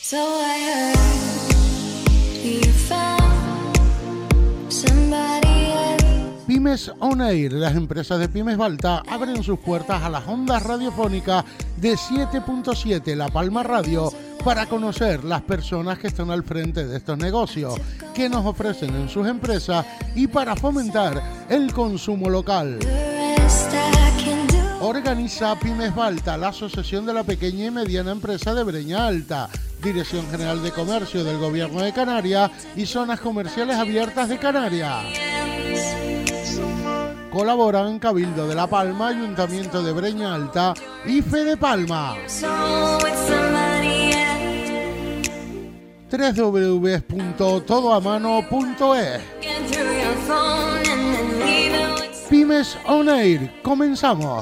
So I heard you found somebody else. Pymes On Air, las empresas de Pymes Balta abren sus puertas a las ondas radiofónicas de 7.7 La Palma Radio para conocer las personas que están al frente de estos negocios, que nos ofrecen en sus empresas y para fomentar el consumo local. Organiza Pymes Balta, la Asociación de la Pequeña y Mediana Empresa de Breña Alta, Dirección General de Comercio del Gobierno de Canarias y Zonas Comerciales Abiertas de Canarias. Colaboran Cabildo de La Palma, Ayuntamiento de Breña Alta y Fede Palma. www.todoamano.es. Pymes On Air, comenzamos.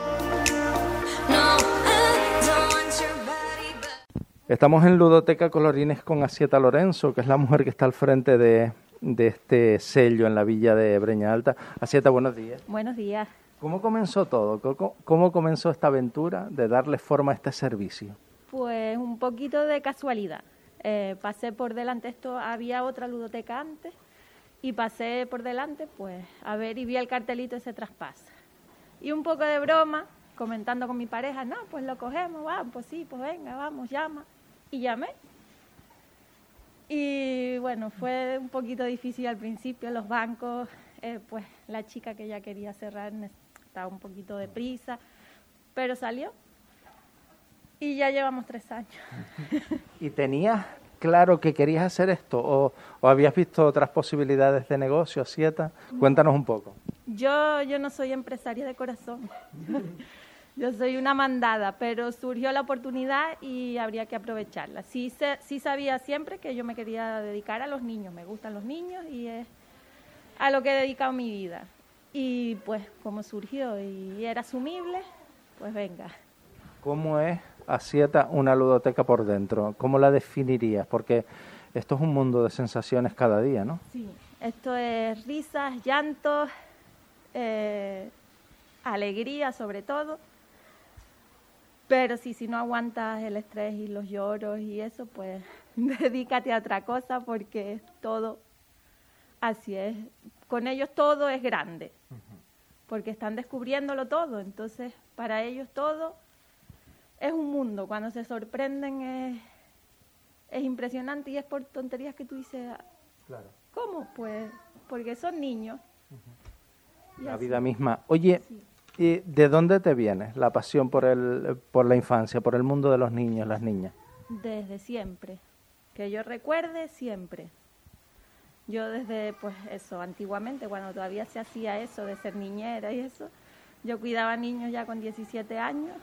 Estamos en Ludoteca Colorines con Asieta Lorenzo, que es la mujer que está al frente de este sello en la villa de Breña Alta. Asieta, buenos días. Buenos días. ¿Cómo comenzó todo? ¿Cómo comenzó esta aventura de darle forma a este servicio? Pues un poquito de casualidad. Pasé por delante, había otra ludoteca antes, y pasé por delante, pues, a ver, y vi el cartelito ese traspaso. Y un poco de broma, comentando con mi pareja, no, pues lo cogemos, vamos, pues sí, pues venga, vamos, llama. Y llamé. Y bueno, fue un poquito difícil al principio, los bancos, pues la chica que ya quería cerrar estaba un poquito deprisa, pero salió. Y ya llevamos 3 años. ¿Y tenías claro que querías hacer esto o habías visto otras posibilidades de negocio, Asieta? Cuéntanos un poco. Yo no soy empresaria de corazón. Yo soy una mandada, pero surgió la oportunidad y habría que aprovecharla. Sí sabía siempre que yo me quería dedicar a los niños, me gustan los niños y es a lo que he dedicado mi vida. Y pues como surgió y era asumible, pues venga. ¿Cómo es, Asieta, una ludoteca por dentro? ¿Cómo la definirías? Porque esto es un mundo de sensaciones cada día, ¿no? Sí, esto es risas, llantos, alegría sobre todo. Pero si no aguantas el estrés y los lloros y eso, pues dedícate a otra cosa porque todo así es. Con ellos todo es grande, porque están descubriéndolo todo. Entonces, para ellos todo es un mundo. Cuando se sorprenden es impresionante y es por tonterías que tú dices, claro. ¿Cómo? Pues porque son niños. La vida misma. Oye, sí. ¿Y de dónde te viene la pasión por la infancia, por el mundo de los niños, las niñas? Desde siempre. Que yo recuerde, siempre. Yo desde, pues eso, antiguamente, cuando todavía se hacía eso de ser niñera y eso, yo cuidaba niños ya con 17 años.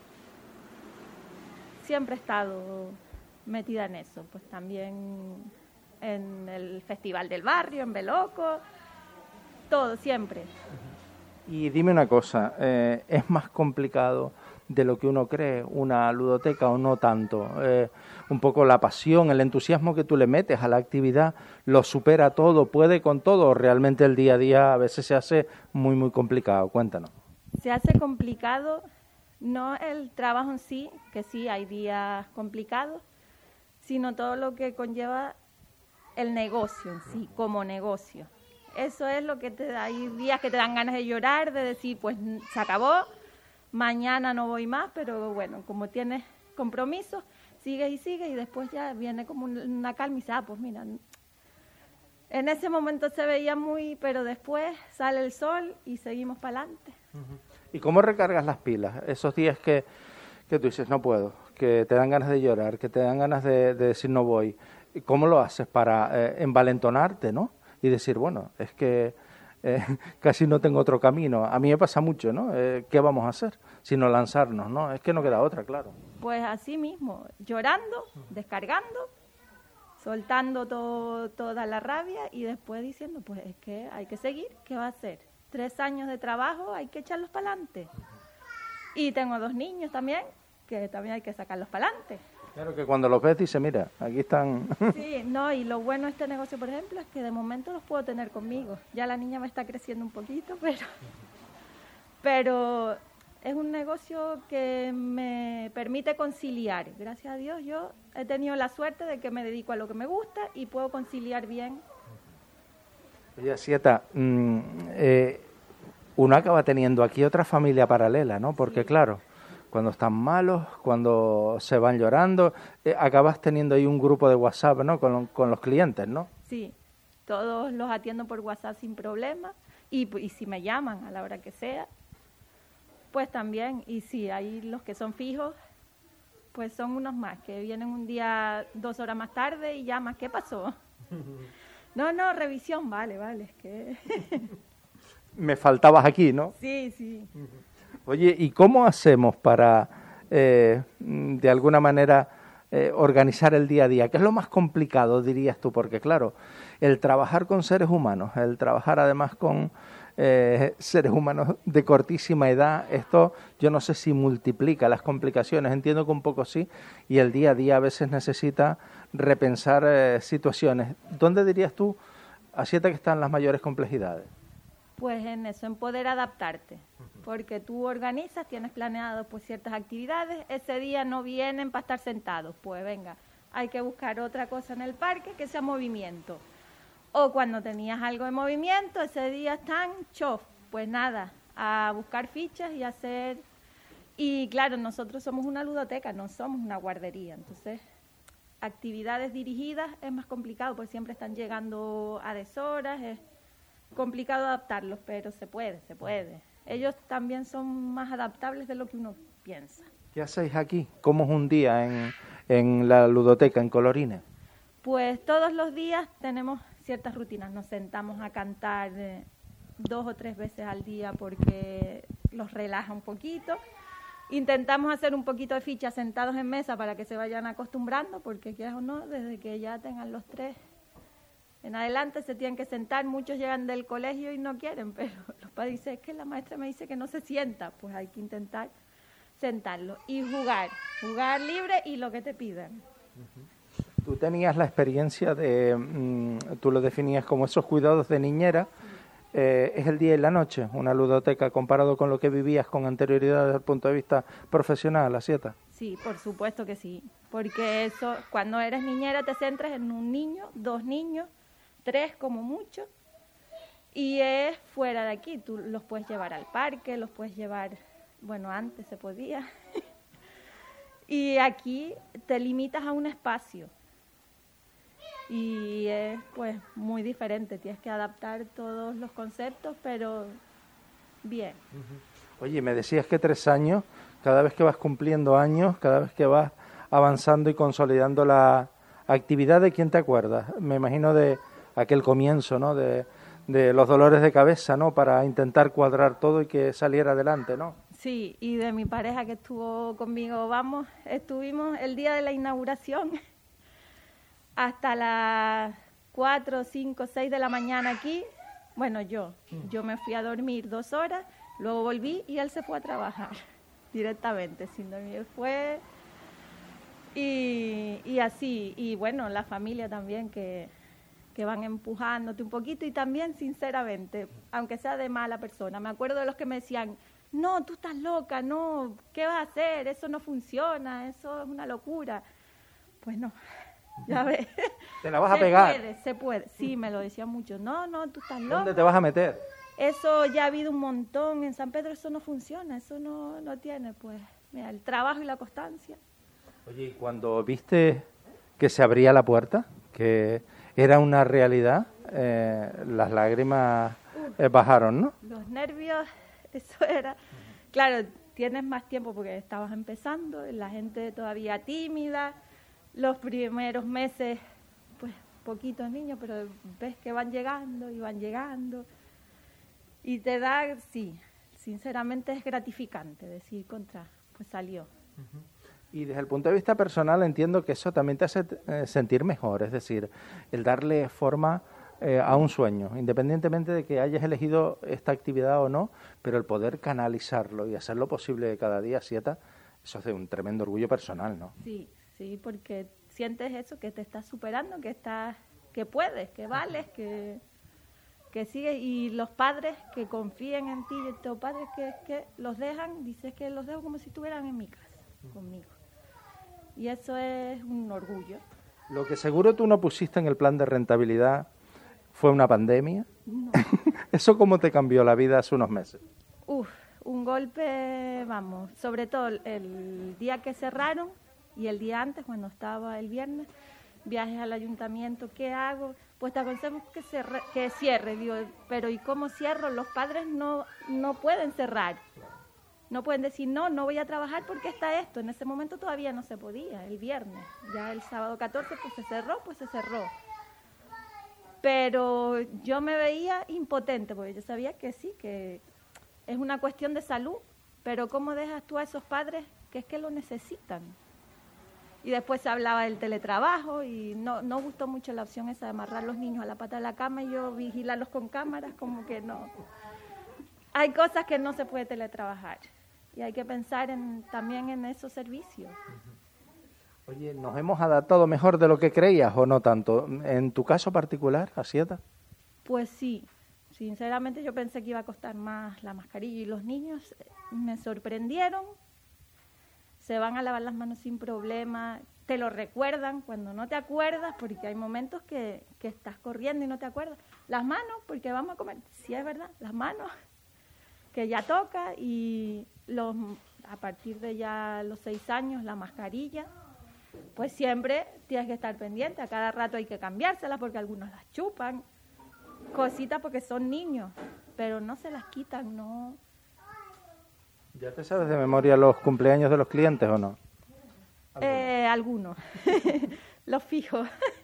Siempre he estado metida en eso. Pues también en el Festival del Barrio, en Beloco, todo, siempre. Y dime una cosa, ¿es más complicado de lo que uno cree una ludoteca o no tanto? Un poco la pasión, el entusiasmo que tú le metes a la actividad, ¿lo supera todo, puede con todo o realmente el día a día a veces se hace muy, muy complicado? Cuéntanos. Se hace complicado, no el trabajo en sí, que sí hay días complicados, sino todo lo que conlleva el negocio en sí, como negocio. Eso es lo que te da, hay días que te dan ganas de llorar, de decir, pues se acabó, mañana no voy más, pero bueno, como tienes compromisos, sigues y después ya viene como una calma y dices, pues mira, en ese momento se veía pero después sale el sol y seguimos para adelante. ¿Y cómo recargas las pilas? Esos días que tú dices, no puedo, que te dan ganas de llorar, que te dan ganas de decir no voy, ¿cómo lo haces para envalentonarte, no? Y decir, bueno, es que casi no tengo otro camino. A mí me pasa mucho, ¿no? ¿Qué vamos a hacer? Sino lanzarnos, ¿no? Es que no queda otra, claro. Pues así mismo, llorando, descargando, soltando toda la rabia y después diciendo, pues es que hay que seguir, ¿qué va a hacer? 3 años de trabajo, hay que echarlos para adelante. Y tengo 2 niños también, que también hay que sacarlos para adelante. Claro que cuando los ves dices, mira, aquí están. Sí, no, y lo bueno de este negocio, por ejemplo, es que de momento los puedo tener conmigo. Ya la niña me está creciendo un poquito, pero es un negocio que me permite conciliar. Gracias a Dios yo he tenido la suerte de que me dedico a lo que me gusta y puedo conciliar bien. Oye, Asieta, uno acaba teniendo aquí otra familia paralela, ¿no? Porque claro, cuando están malos, cuando se van llorando, acabas teniendo ahí un grupo de WhatsApp, ¿no? Con los clientes, ¿no? Sí, todos los atiendo por WhatsApp sin problema y si me llaman a la hora que sea, pues también. Y sí, hay los que son fijos, pues son unos más, que vienen un día 2 horas más tarde y llaman, ¿qué pasó? No, revisión, vale, es que... Me faltabas aquí, ¿no? Sí. Oye, ¿y cómo hacemos para, de alguna manera, organizar el día a día? ¿Qué es lo más complicado, dirías tú? Porque, claro, el trabajar con seres humanos, el trabajar además con seres humanos de cortísima edad, esto yo no sé si multiplica las complicaciones, entiendo que un poco sí, y el día a día a veces necesita repensar situaciones. ¿Dónde dirías tú, Asieta, que están las mayores complejidades? Pues en eso, en poder adaptarte, porque tú organizas, tienes planeado pues ciertas actividades, ese día no vienen para estar sentados, pues venga, hay que buscar otra cosa en el parque que sea movimiento. O cuando tenías algo de movimiento, ese día están chof, pues nada, a buscar fichas y hacer... Y claro, nosotros somos una ludoteca, no somos una guardería, entonces actividades dirigidas es más complicado, porque siempre están llegando a deshoras, es complicado adaptarlos, pero se puede. Ellos también son más adaptables de lo que uno piensa. ¿Qué hacéis aquí? ¿Cómo es un día en la ludoteca, en Colorines? Pues todos los días tenemos ciertas rutinas. Nos sentamos a cantar 2 o 3 veces al día porque los relaja un poquito. Intentamos hacer un poquito de fichas sentados en mesa para que se vayan acostumbrando, porque quieras o no, desde que ya tengan los 3 en adelante se tienen que sentar. Muchos llegan del colegio y no quieren, pero los padres dicen, es que la maestra me dice que no se sienta, pues hay que intentar sentarlo y jugar libre y lo que te pidan. Tú tenías la experiencia de, tú lo definías como esos cuidados de niñera, es el día y la noche, una ludoteca comparado con lo que vivías con anterioridad desde el punto de vista profesional, Asieta. Sí, por supuesto que sí, porque eso, cuando eres niñera te centras en un niño, 2 niños, 3 como mucho, y es fuera de aquí. Tú los puedes llevar al parque, los puedes llevar, bueno, antes se podía, y aquí te limitas a un espacio, y es pues muy diferente, tienes que adaptar todos los conceptos, pero bien. Oye, me decías que 3 años, cada vez que vas cumpliendo años, cada vez que vas avanzando y consolidando la actividad, ¿de quién te acuerdas? Me imagino de aquel comienzo, ¿no? De los dolores de cabeza, ¿no? Para intentar cuadrar todo y que saliera adelante, ¿no? Sí, y de mi pareja que estuvo conmigo, estuvimos el día de la inauguración hasta las 4, 5, 6 de la mañana aquí. Bueno, yo me fui a dormir 2 horas, luego volví y él se fue a trabajar directamente, sin dormir. Fue... Y así, y bueno, la familia también que van empujándote un poquito, y también sinceramente, aunque sea de mala persona, me acuerdo de los que me decían, no, tú estás loca, no, ¿qué vas a hacer? Eso no funciona, eso es una locura. Pues no, ya ves. ¿Te la vas a pegar? Se puede, sí, me lo decían mucho, no, tú estás loca. ¿Dónde te vas a meter? Eso ya ha habido un montón, en San Pedro eso no funciona, eso no tiene, pues, mira, el trabajo y la constancia. Oye, ¿y cuando viste que se abría la puerta, que era una realidad, las lágrimas bajaron, ¿no? Los nervios, eso era... Claro, tienes más tiempo porque estabas empezando, la gente todavía tímida, los primeros meses, pues, poquitos niños, pero ves que van llegando y van llegando. Y te da, sí, sinceramente es gratificante decir, pues salió. Y desde el punto de vista personal entiendo que eso también te hace sentir mejor, es decir, el darle forma a un sueño, independientemente de que hayas elegido esta actividad o no, pero el poder canalizarlo y hacerlo posible cada día, Asieta, eso es de un tremendo orgullo personal, ¿no? Sí, porque sientes eso, que te estás superando, que puedes, que vales, que sigue, y los padres que confíen en ti, y estos padres que los dejan, dices que los dejo como si estuvieran en mi casa, conmigo. Y eso es un orgullo. Lo que seguro tú no pusiste en el plan de rentabilidad fue una pandemia. No. ¿Eso cómo te cambió la vida hace unos meses? Un golpe, vamos, sobre todo el día que cerraron y el día antes, cuando estaba el viernes, viajes al ayuntamiento, ¿qué hago? Pues te aconsejo que cierre, digo, pero ¿y cómo cierro? Los padres no pueden cerrar, no pueden decir, no voy a trabajar porque está esto. En ese momento todavía no se podía, el viernes, ya el sábado 14 pues se cerró. Pero yo me veía impotente, porque yo sabía que sí, que es una cuestión de salud, pero ¿cómo dejas tú a esos padres que es que lo necesitan? Y después se hablaba del teletrabajo y no gustó mucho la opción esa de amarrar los niños a la pata de la cama y yo vigilarlos con cámaras, como que no. Hay cosas que no se puede teletrabajar y hay que pensar también en esos servicios. Oye, ¿nos hemos adaptado mejor de lo que creías o no tanto? ¿En tu caso particular, Asieta? Pues sí, sinceramente yo pensé que iba a costar más la mascarilla y los niños me sorprendieron. Se van a lavar las manos sin problema, te lo recuerdan cuando no te acuerdas, porque hay momentos que estás corriendo y no te acuerdas. Las manos, porque vamos a comer, sí es verdad, las manos, que ya toca, y a partir de ya los 6 años, la mascarilla, pues siempre tienes que estar pendiente, a cada rato hay que cambiárselas porque algunos las chupan, cositas porque son niños, pero no se las quitan, no. ¿Ya te sabes de memoria los cumpleaños de los clientes o no? Algunos, los fijo.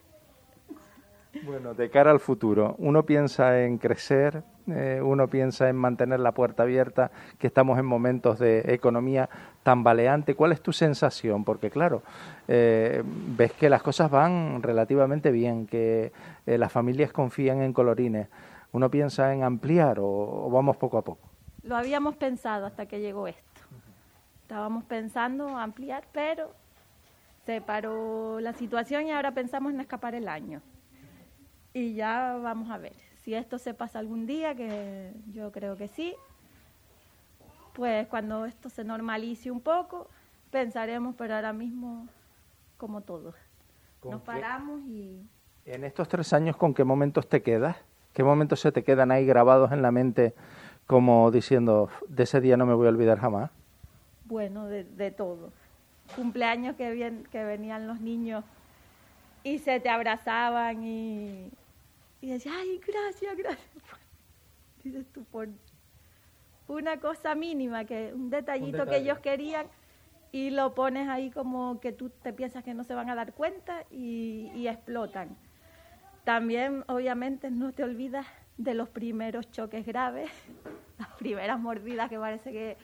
Bueno, de cara al futuro, uno piensa en crecer, uno piensa en mantener la puerta abierta, que estamos en momentos de economía tambaleante. ¿Cuál es tu sensación? Porque claro, ves que las cosas van relativamente bien, que las familias confían en Colorines. ¿Uno piensa en ampliar o vamos poco a poco? Lo habíamos pensado hasta que llegó esto. Estábamos pensando ampliar, pero se paró la situación y ahora pensamos en escapar el año. Y ya vamos a ver. Si esto se pasa algún día, que yo creo que sí, pues cuando esto se normalice un poco, pensaremos, pero ahora mismo, como todos, nos paramos y... En estos 3 años, ¿con qué momentos te quedas? ¿Qué momentos se te quedan ahí grabados en la mente como diciendo, de ese día no me voy a olvidar jamás? Bueno, de todo. Cumpleaños que venían los niños y se te abrazaban y decías, ay, gracias. Dices tú, por una cosa mínima, un detallito que ellos querían, y lo pones ahí como que tú te piensas que no se van a dar cuenta y explotan. También, obviamente, no te olvidas de los primeros choques graves, las primeras mordidas que parece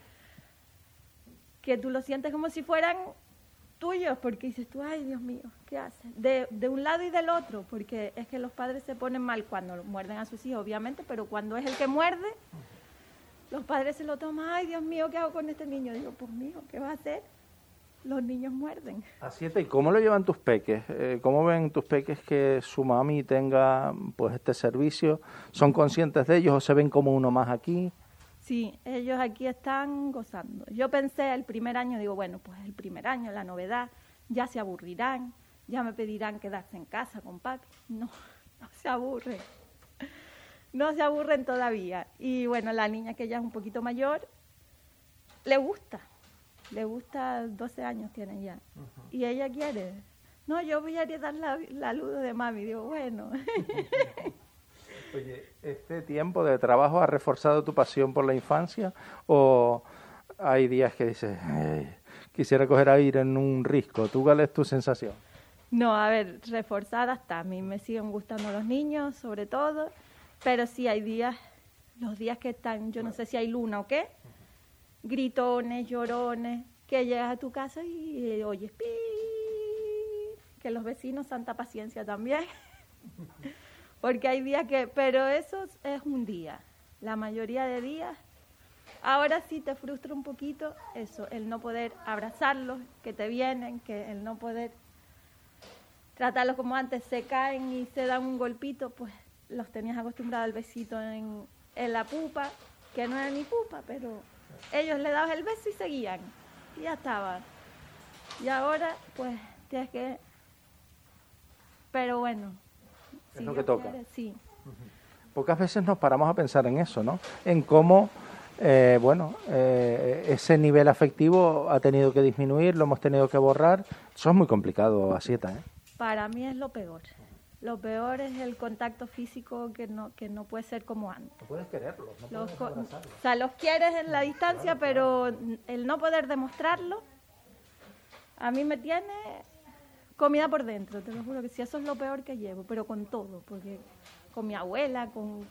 que tú lo sientes como si fueran tuyos, porque dices tú, ay, Dios mío, ¿qué haces? De un lado y del otro, porque es que los padres se ponen mal cuando muerden a sus hijos, obviamente, pero cuando es el que muerde, los padres se lo toman, ay, Dios mío, ¿qué hago con este niño? Digo, pues mijo, ¿qué va a hacer? Los niños muerden. Asieta, ¿y cómo lo llevan tus peques? ¿Cómo ven tus peques que su mami tenga pues este servicio? ¿Son conscientes de ellos o se ven como uno más aquí? Sí, ellos aquí están gozando. Yo pensé el primer año, digo, bueno, pues el primer año, la novedad, ya se aburrirán, ya me pedirán quedarse en casa con papi. No se aburren. No se aburren todavía. Y bueno, la niña que ya es un poquito mayor, le gusta, 12 años tiene ya. Y ella quiere, no, yo voy a heredar la luz de mami. Digo, bueno. Oye, ¿este tiempo de trabajo ha reforzado tu pasión por la infancia o hay días que dices, quisiera coger aire en un risco? ¿Tú cuál es tu sensación? No, a ver, reforzada está. A mí me siguen gustando los niños, sobre todo, pero sí hay días, los días que están, yo no sé si hay luna o qué, gritones, llorones, que llegas a tu casa y oyes pi, que los vecinos, santa paciencia también. Porque hay días pero eso es un día. La mayoría de días, ahora sí te frustra un poquito eso, el no poder abrazarlos, que te vienen, que el no poder tratarlos como antes, se caen y se dan un golpito, pues los tenías acostumbrados al besito en la pupa, que no era ni pupa, pero ellos le dabas el beso y seguían, y ya estaban. Y ahora, pues, tienes que... Pero bueno. Es lo que toca. Sí. Pocas veces nos paramos a pensar en eso, ¿no? En cómo, ese nivel afectivo ha tenido que disminuir, lo hemos tenido que borrar. Eso es muy complicado, Asieta, ¿eh? Para mí es lo peor. Lo peor es el contacto físico que no puede ser como antes. No puedes quererlos, no puedes abrazarlos. O sea, los quieres en la distancia, pero el no poder demostrarlo, a mí me tiene comida por dentro, te lo juro que sí, eso es lo peor que llevo, pero con todo, porque con mi abuela, con...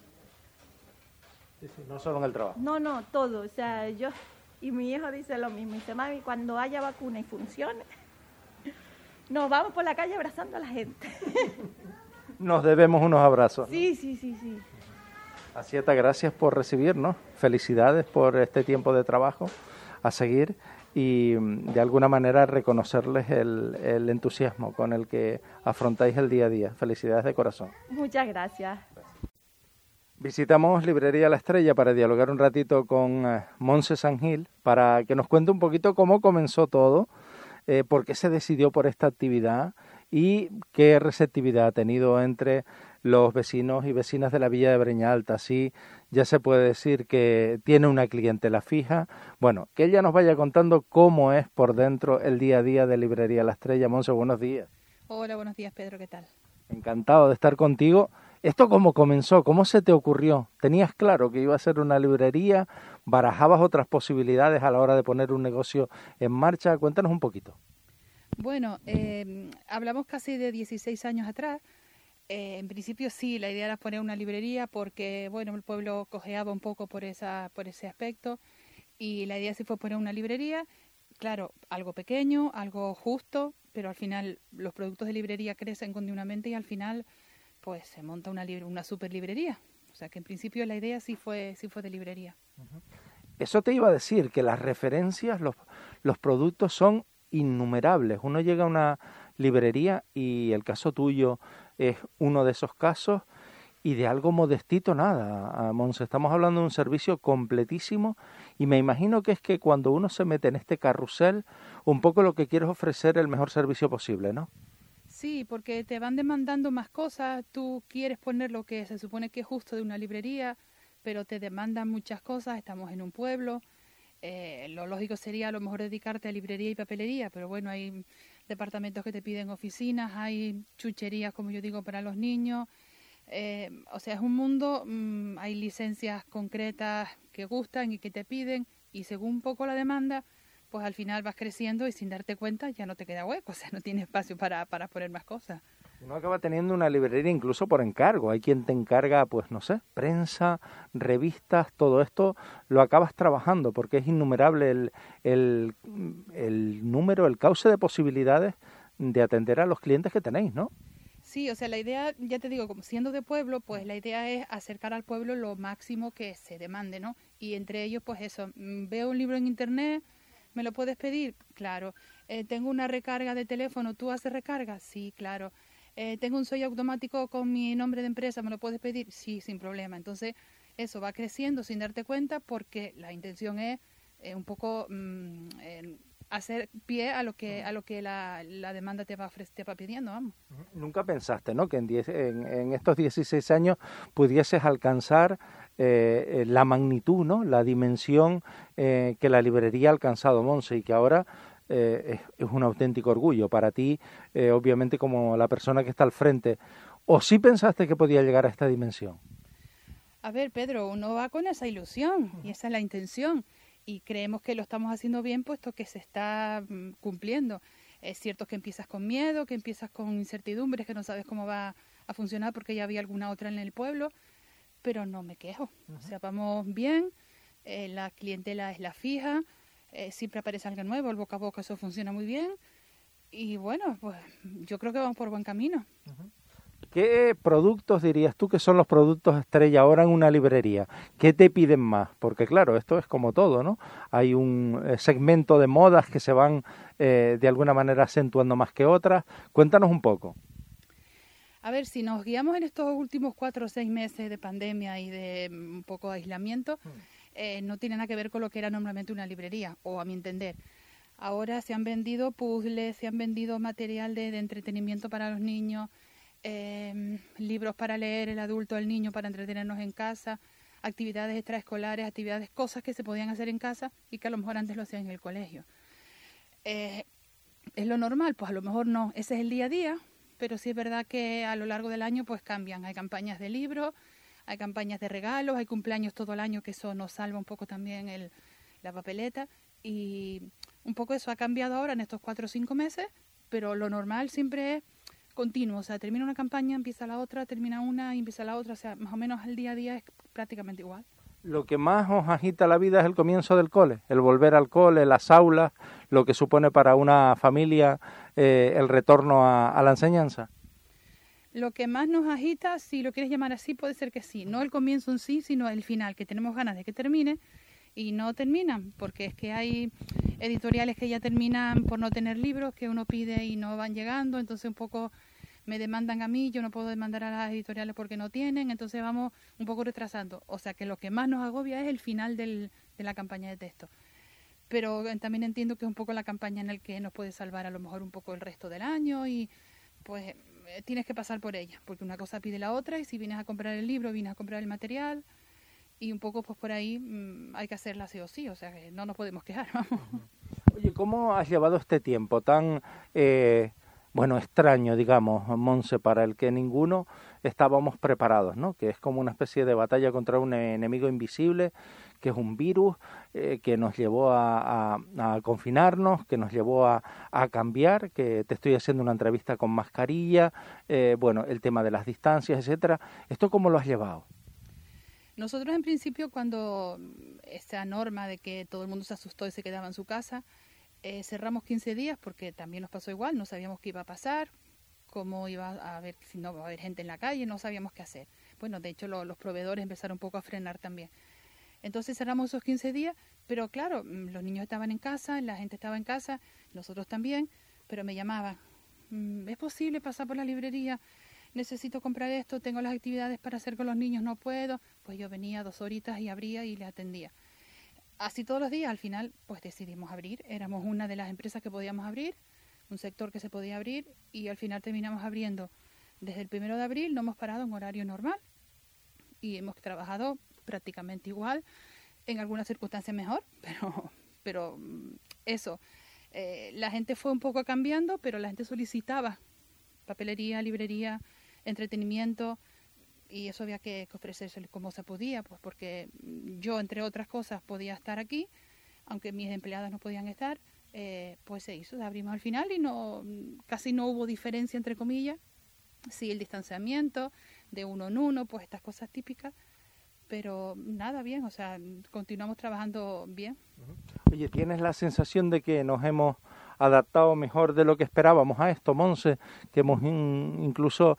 Sí, no solo en el trabajo. No, todo, o sea, y mi hijo dice lo mismo, dice, mami, cuando haya vacuna y funcione, nos vamos por la calle abrazando a la gente. Nos debemos unos abrazos, ¿no? Sí. Asieta, gracias por recibirnos, felicidades por este tiempo de trabajo, a seguir, y de alguna manera reconocerles el entusiasmo con el que afrontáis el día a día. Felicidades de corazón. Muchas gracias. Visitamos Librería La Estrella para dialogar un ratito con Montse Sangil, para que nos cuente un poquito cómo comenzó todo, por qué se decidió por esta actividad y qué receptividad ha tenido entre los vecinos y vecinas de la Villa de Breña Alta. Así ya se puede decir que tiene una clientela fija. Bueno, que ella nos vaya contando cómo es por dentro el día a día de Librería La Estrella. Monse, buenos días. Hola, buenos días, Pedro, ¿qué tal? Encantado de estar contigo. ¿Esto cómo comenzó? ¿Cómo se te ocurrió? ¿Tenías claro que iba a ser una librería? ¿Barajabas otras posibilidades a la hora de poner un negocio en marcha? Cuéntanos un poquito. Bueno, hablamos casi de 16 años atrás. En principio sí, la idea era poner una librería porque, bueno, el pueblo cojeaba un poco por ese aspecto y la idea sí fue poner una librería, claro, algo pequeño, algo justo, pero al final los productos de librería crecen continuamente y al final pues se monta una super librería. O sea que en principio la idea sí fue de librería. Eso te iba a decir, que las referencias, los productos son innumerables. Uno llega a una librería y el caso tuyo es uno de esos casos, y de algo modestito nada, Monse. Estamos hablando de un servicio completísimo y me imagino que es que cuando uno se mete en este carrusel, un poco lo que quiere es ofrecer el mejor servicio posible, ¿no? Sí, porque te van demandando más cosas, tú quieres poner lo que se supone que es justo de una librería, pero te demandan muchas cosas, estamos en un pueblo, lo lógico sería a lo mejor dedicarte a librería y papelería, pero bueno, hay departamentos que te piden oficinas, hay chucherías, como yo digo, para los niños, o sea, es un mundo, hay licencias concretas que gustan y que te piden, y según un poco la demanda, pues al final vas creciendo y sin darte cuenta ya no te queda hueco, o sea, no tienes espacio para poner más cosas. Uno acaba teniendo una librería incluso por encargo. Hay quien te encarga, pues no sé, prensa, revistas, todo esto lo acabas trabajando porque es innumerable el número, el cauce de posibilidades de atender a los clientes que tenéis, ¿no? Sí, o sea, la idea, ya te digo, como siendo de pueblo, pues la idea es acercar al pueblo lo máximo que se demande, ¿no? Y entre ellos, pues eso, veo un libro en internet, ¿me lo puedes pedir? Claro. Tengo una recarga de teléfono, ¿tú haces recarga? Sí, claro. Tengo un sello automático con mi nombre de empresa, ¿me lo puedes pedir? Sí, sin problema. Entonces, eso va creciendo sin darte cuenta porque la intención es un poco hacer pie a lo que la demanda te va pidiendo, vamos. ¿Nunca pensaste, ¿no?, que en estos 16 años pudieses alcanzar la magnitud, ¿no?, la dimensión que la librería ha alcanzado, Monse, y que ahora es un auténtico orgullo para ti, obviamente como la persona que está al frente? ¿O sí pensaste que podía llegar a esta dimensión? A ver, Pedro, uno va con esa ilusión y esa es la intención. Y creemos que lo estamos haciendo bien puesto que se está cumpliendo. Es cierto que empiezas con miedo, que empiezas con incertidumbres, que no sabes cómo va a funcionar porque ya había alguna otra en el pueblo, pero no me quejo. O sea, vamos bien, la clientela es la fija, siempre aparece alguien nuevo, el boca a boca, eso funciona muy bien. Y bueno, pues yo creo que vamos por buen camino. ¿Qué productos dirías tú que son los productos estrella ahora en una librería? ¿Qué te piden más? Porque claro, esto es como todo, ¿no? Hay un segmento de modas que se van de alguna manera acentuando más que otras. Cuéntanos un poco. A ver, si nos guiamos en estos últimos 4 o 6 meses de pandemia y de un poco de aislamiento, no tiene nada que ver con lo que era normalmente una librería, o a mi entender. Ahora se han vendido puzzles, se han vendido material de entretenimiento para los niños, libros para leer, el adulto, el niño, para entretenernos en casa, actividades extraescolares, actividades, cosas que se podían hacer en casa y que a lo mejor antes lo hacían en el colegio. ¿Es lo normal? Pues a lo mejor no, ese es el día a día, pero sí es verdad que a lo largo del año pues cambian. Hay campañas de libros, hay campañas de regalos, hay cumpleaños todo el año, que eso nos salva un poco también la papeleta, y un poco eso ha cambiado ahora en estos 4 o 5 meses, pero lo normal siempre es continuo, o sea, termina una campaña, empieza la otra, termina una y empieza la otra, o sea, más o menos el día a día es prácticamente igual. Lo que más os agita la vida es el comienzo del cole, el volver al cole, las aulas, lo que supone para una familia el retorno a la enseñanza. Lo que más nos agita, si lo quieres llamar así, puede ser que sí, no el comienzo en sí, sino el final, que tenemos ganas de que termine y no terminan, porque es que hay editoriales que ya terminan por no tener libros que uno pide y no van llegando, entonces un poco me demandan a mí, yo no puedo demandar a las editoriales porque no tienen, entonces vamos un poco retrasando. O sea que lo que más nos agobia es el final de la campaña de texto. Pero también entiendo que es un poco la campaña en la que nos puede salvar a lo mejor un poco el resto del año y pues tienes que pasar por ella, porque una cosa pide la otra y si vienes a comprar el libro, vienes a comprar el material y un poco pues por ahí hay que hacerla sí o sí, o sea que no nos podemos quejar, vamos. Oye, ¿cómo has llevado este tiempo tan extraño, digamos, Monse, para el que ninguno estábamos preparados, ¿no? Que es como una especie de batalla contra un enemigo invisible, que es un virus, que nos llevó a confinarnos, que nos llevó a cambiar, que te estoy haciendo una entrevista con mascarilla, el tema de las distancias, etcétera. ¿Esto cómo lo has llevado? Nosotros en principio cuando esa norma de que todo el mundo se asustó y se quedaba en su casa, cerramos 15 días porque también nos pasó igual, no sabíamos qué iba a pasar, cómo iba a haber, si no va a haber gente en la calle, no sabíamos qué hacer. Bueno, de hecho los proveedores empezaron un poco a frenar también. Entonces cerramos esos 15 días, pero claro, los niños estaban en casa, la gente estaba en casa, nosotros también, pero me llamaban, ¿es posible pasar por la librería? Necesito comprar esto, tengo las actividades para hacer con los niños, no puedo. Pues yo venía 2 horitas y abría y les atendía. Así todos los días, al final, pues decidimos abrir. Éramos una de las empresas que podíamos abrir, un sector que se podía abrir y al final terminamos abriendo. Desde el 1 de abril no hemos parado en horario normal y hemos trabajado prácticamente igual, en algunas circunstancias mejor, pero eso. La gente fue un poco cambiando, pero la gente solicitaba papelería, librería, entretenimiento, y eso había que ofrecerse como se podía, pues porque yo, entre otras cosas, podía estar aquí, aunque mis empleadas no podían estar, pues se hizo, abrimos al final y casi no hubo diferencia, entre comillas, sí el distanciamiento, de uno en uno, pues estas cosas típicas, pero nada, bien, o sea, continuamos trabajando bien. Oye, ¿tienes la sensación de que nos hemos adaptado mejor de lo que esperábamos a esto, Monse? Que hemos incluso,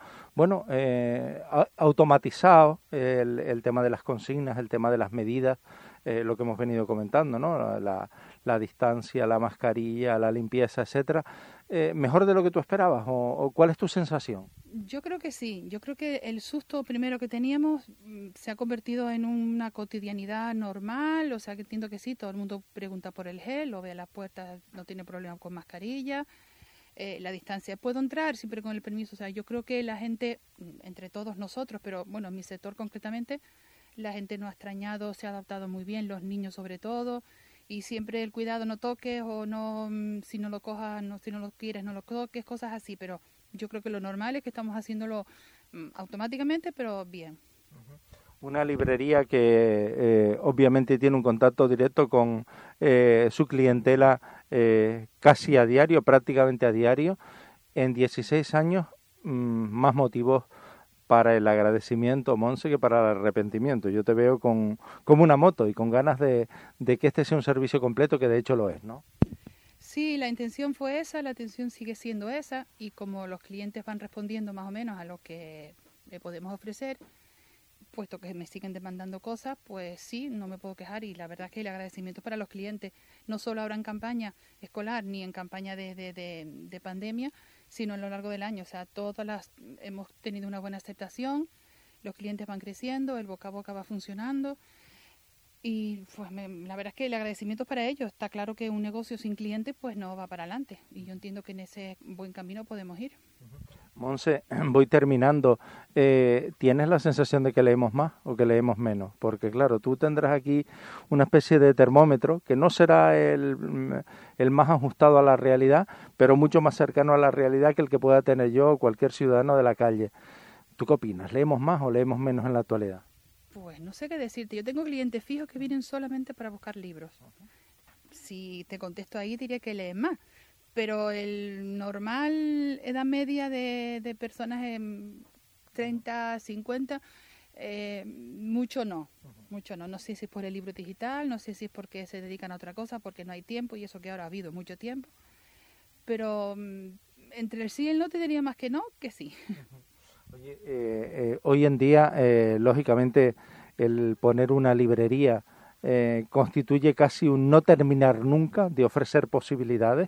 automatizado el tema de las consignas, el tema de las medidas, lo que hemos venido comentando, ¿no? La distancia, la mascarilla, la limpieza, etcétera. ¿Mejor de lo que tú esperabas o cuál es tu sensación? Yo creo que sí, yo creo que el susto primero que teníamos se ha convertido en una cotidianidad normal, o sea que entiendo que sí, todo el mundo pregunta por el gel, lo ve a la puerta, no tiene problema con mascarilla, la distancia, puedo entrar siempre con el permiso, o sea, yo creo que la gente, entre todos nosotros, pero bueno, en mi sector concretamente, la gente no ha extrañado, se ha adaptado muy bien, los niños sobre todo, y siempre el cuidado, no toques o no, si no lo cojas, no, si no lo quieres, no lo toques, cosas así, pero yo creo que lo normal es que estamos haciéndolo automáticamente, pero bien. Una librería que obviamente tiene un contacto directo con su clientela casi a diario, prácticamente a diario. En 16 años, más motivos para el agradecimiento, Monse, que para el arrepentimiento. Yo te veo como una moto y con ganas de que este sea un servicio completo, que de hecho lo es, ¿no? Sí, la intención fue esa, la intención sigue siendo esa, y como los clientes van respondiendo más o menos a lo que le podemos ofrecer, puesto que me siguen demandando cosas, pues sí, no me puedo quejar, y la verdad es que el agradecimiento para los clientes, no solo ahora en campaña escolar ni en campaña de pandemia, sino a lo largo del año. O sea, hemos tenido una buena aceptación, los clientes van creciendo, el boca a boca va funcionando. Y pues la verdad es que el agradecimiento es para ellos. Está claro que un negocio sin clientes pues no va para adelante. Y yo entiendo que en ese buen camino podemos ir. Monse, voy terminando. ¿Tienes la sensación de que leemos más o que leemos menos? Porque claro, tú tendrás aquí una especie de termómetro que no será el más ajustado a la realidad, pero mucho más cercano a la realidad que el que pueda tener yo o cualquier ciudadano de la calle. ¿Tú qué opinas? ¿Leemos más o leemos menos en la actualidad? Pues no sé qué decirte. Yo tengo clientes fijos que vienen solamente para buscar libros. Si te contesto ahí, diría que leen más. Pero el normal edad media de personas en 30, 50, mucho no. No sé si es por el libro digital, no sé si es porque se dedican a otra cosa, porque no hay tiempo, y eso que ahora ha habido mucho tiempo. Pero entre el sí y el no te diría más que no, que sí. Oye, hoy en día, lógicamente, el poner una librería constituye casi un no terminar nunca de ofrecer posibilidades.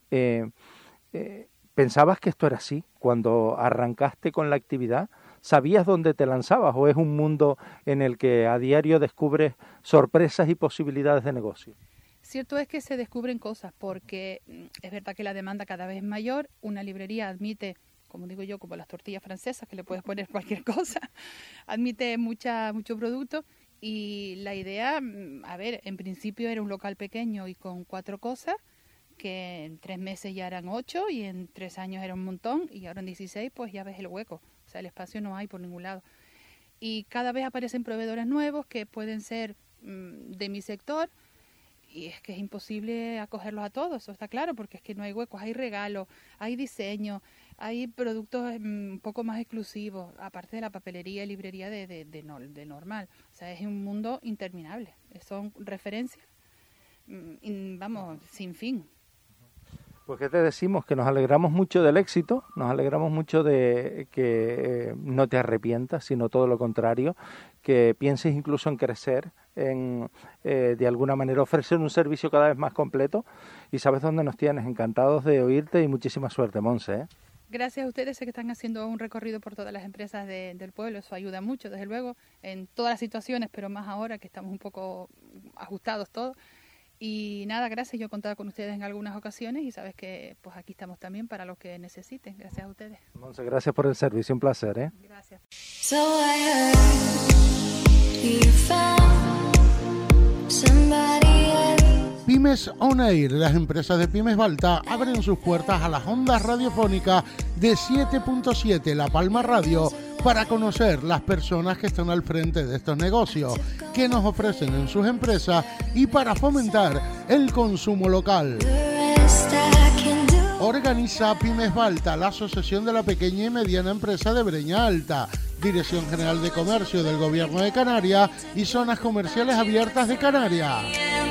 ¿Pensabas que esto era así cuando arrancaste con la actividad? ¿Sabías dónde te lanzabas o es un mundo en el que a diario descubres sorpresas y posibilidades de negocio? Cierto es que se descubren cosas porque es verdad que la demanda cada vez es mayor. Una librería admite, como digo yo, como las tortillas francesas, que le puedes poner cualquier cosa, admite mucho producto. Y la idea, a ver, en principio era un local pequeño y con 4 cosas, que en 3 meses ya eran 8 y en 3 años era un montón, y ahora en 16 pues ya ves el hueco, o sea, el espacio no hay por ningún lado. Y cada vez aparecen proveedores nuevos que pueden ser de mi sector, y es que es imposible acogerlos a todos, eso está claro, porque es que no hay huecos, hay regalos, hay diseño, hay productos un poco más exclusivos, aparte de la papelería y librería de normal. O sea, es un mundo interminable, son referencias, vamos, sin fin. Pues ¿qué te decimos? Que nos alegramos mucho del éxito, nos alegramos mucho de que no te arrepientas, sino todo lo contrario, que pienses incluso en crecer, en de alguna manera ofrecer un servicio cada vez más completo, y sabes dónde nos tienes, encantados de oírte y muchísima suerte, Monse, ¿eh? Gracias a ustedes, sé que están haciendo un recorrido por todas las empresas del pueblo, eso ayuda mucho, desde luego, en todas las situaciones, pero más ahora que estamos un poco ajustados todos. Y nada, gracias, yo he contado con ustedes en algunas ocasiones y sabes que pues aquí estamos también para lo que necesiten. Gracias a ustedes. Monse, gracias por el servicio, un placer, ¿eh? Gracias. So I heard you found somebody else. Pymes On Air, las empresas de Pymes Balta abren sus puertas a las ondas radiofónicas de 7.7 La Palma Radio para conocer las personas que están al frente de estos negocios, que nos ofrecen en sus empresas y para fomentar el consumo local. The rest I can do. Organiza Pymes Balta, la Asociación de la Pequeña y Mediana Empresa de Breña Alta, Dirección General de Comercio del Gobierno de Canarias y Zonas Comerciales Abiertas de Canarias.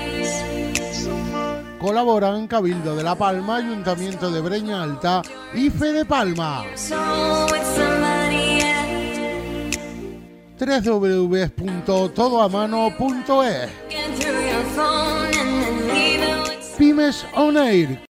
Colaboran Cabildo de La Palma, Ayuntamiento de Breña Alta y Fede Palma. So with somebody else. www.todoamano.es. Get through your phone and then leave it with Pymes On Air.